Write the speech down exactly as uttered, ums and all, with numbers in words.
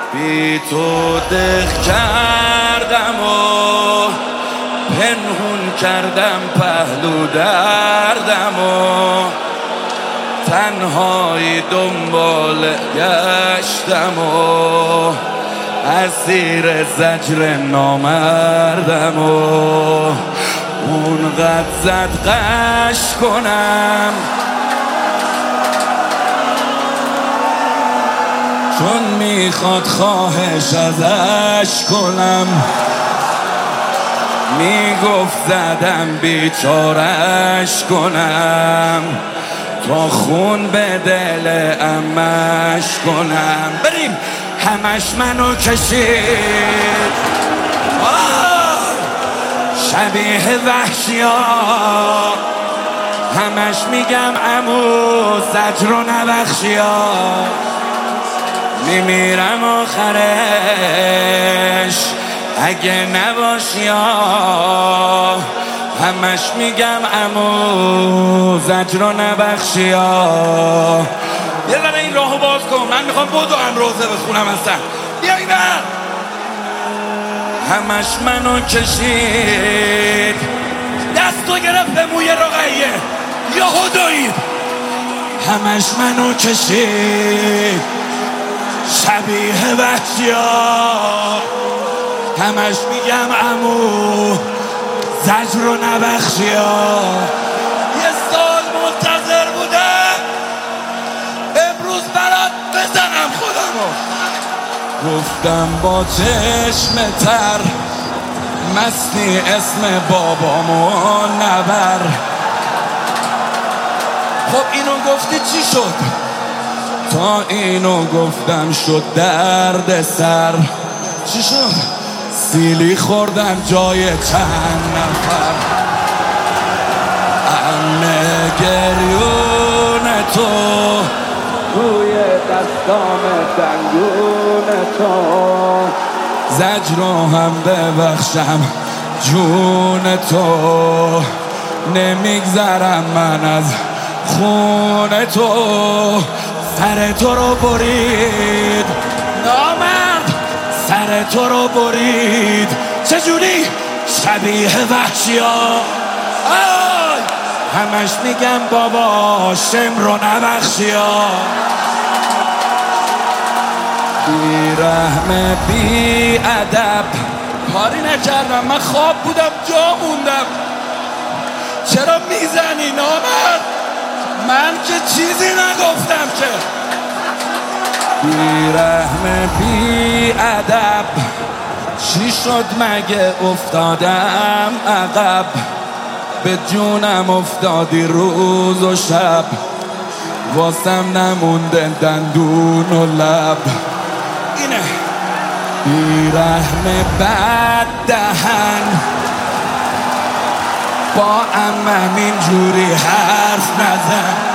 بی تو دق کردم و پنهون کردم پهلو دردم و تنهایی دنبال گشتم و اسیر زجر نامردم و اونقدر زد قش کنم چون میخواد خواهش ازش کنم، میگفت زدم بیچارش کنم تا خون به دل امش کنم. بریم. همش منو کشید شبیه وحشی ها، همش میگم عمو زجر و نبخشی ها، میمیرم آخرش اگه نباشی ها، همش میگم عمو زجر و نبخشی ها. یه ذره این راهو باز کن، من میخوام بدو امروزه بخونم اصلا. بیا این بر. همش منو کشید دستو گرفت به موی رقیه یهو دوید، همش منو کشید شبیه وحشی ها، همش میگم عمو زجر و نبخشی ها. یه سال منتظر بودم امروز برات بزنم خودمو. گفتم با چشم تر مستی اسم بابامو نبر. خب اینو گفتی چی شد؟ تا اینو گفتم شد درد سر. چی شد؟ سیلی خوردم جای چند نفر. همه گریون تو روی دستام دنگون تو، زجرو هم ببخشم جون تو، نمیگذرم من از خون تو. سر تو رو برید نامرد، سر تو رو برید. چجوری؟ شبیه وحشی ها. همش میگم بابا شمر و نبخشی ها. بی رحم بی ادب کاری نکردم، من خواب بودم جا موندم. چرا میزنی نامرد؟ من که چیزی نگفتم که. بی رحم بی ادب چی شد مگه افتادم عقب؟ به جونم افتادی روز و شب، واسم نمونده دندون و لب. اینه بی رحم بد دهن با عمم اینجوری حرف نزن.